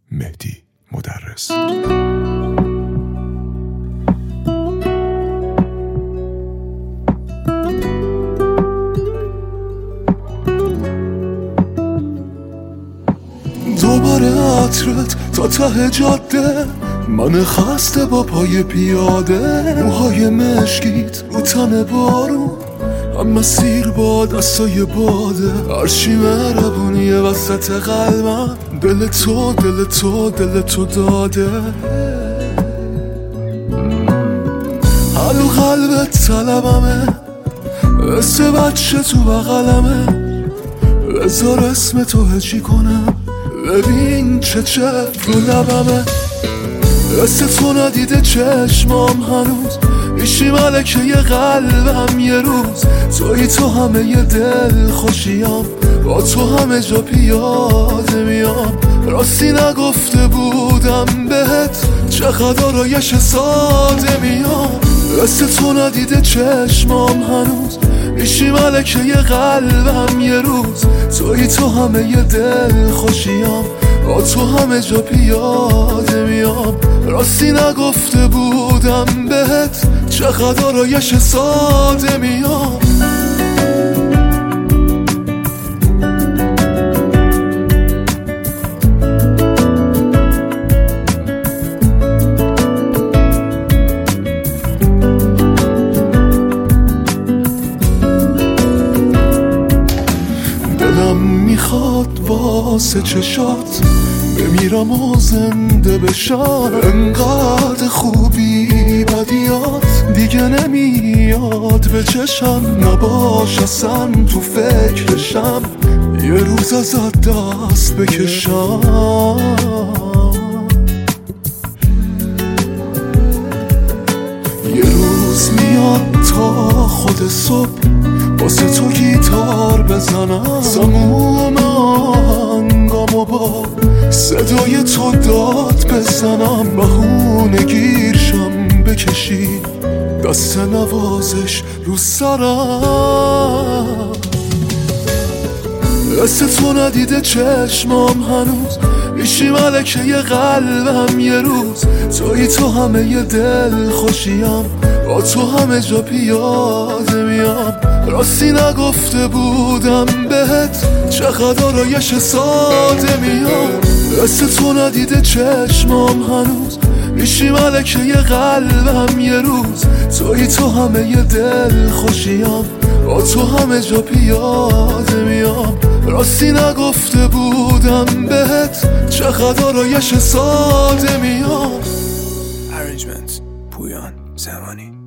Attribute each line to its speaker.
Speaker 1: مهدی مدرس. دوباره عطرت تا ته جاده، من خسته با پای پیاده، موهای مشکیت رو تن بارون، هم مسیر با دستای باده، هرچی مهربونی وسط قلبم، دل تو داده. هلو قلبت طلبمه، حس بچه تو بغلمه، بذار اسم تو هجی کنم، ببین چه رو لبمه. حس تو ندیده چشمام هنوز، میشی ملکه ی قلبم یه روز. توی تو همه ی دل خوشیام، با تو همه جا پیاده میام. راستی نگفته بودم بهت، چقدر آرایش ساده میام. حس تو ندیده چشمام هنوز، میشی ملکه ی قلبم یه روز. توی تو همه ی دل خوشیام، با تو همه جا پیاده میام. راستی نگفته بودم بهت، چقدر آرایش ساده میام. دلم میخواد واسه چشات بمیرم و زنده بشم، انقدر خوبی بدیات دیگه نمیاد به چشم. نباش اصلا تو فکرشم، یه روز ازت دست بکشم. یه روز میاد تا خود صبح، واسه تو گیتار بزنم، تموم آهنگامو با صدای تو داد بزنم. بهونه گیرشم بکشی دست نوازش رو سرم. حس تو ندیده چشمام هنوز، میشی ملکه ی قلبم یه روز. توی تو همه ی دل خوشیم، با تو همه جا پیاده میام. راستی نگفته بودم بهت، چقدر آرایش ساده میام. حس تو ندیده چشمام هنوز، میشی ملکه ی قلبم یه روز. توی تو همه ی دل خوشیم، با تو همه جا پیاده میام. راستی نگفته بودم بهت، چقدر آرایش ساده میام.
Speaker 2: Arrangement پویان زمانی.